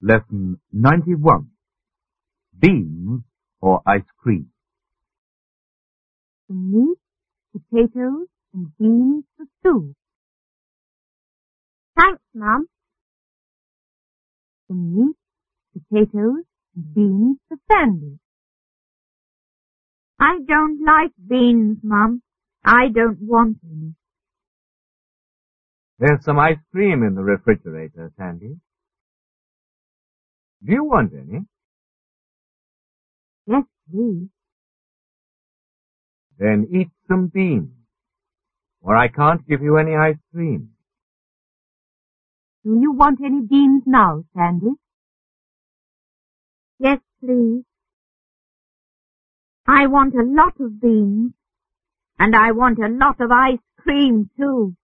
Lesson 91. Beans or ice cream? Some meat, potatoes, and beans for stew. Thanks, Mum. Some meat, potatoes, and beans for Sandy. I don't like beans, Mum. I don't want any. There's some ice cream in the refrigerator, Sandy. Do you want any? Yes, please. Then eat some beans, or I can't give you any ice cream. Do you want any beans now, Sandy? Yes, please. I want a lot of beans, and I want a lot of ice cream, too.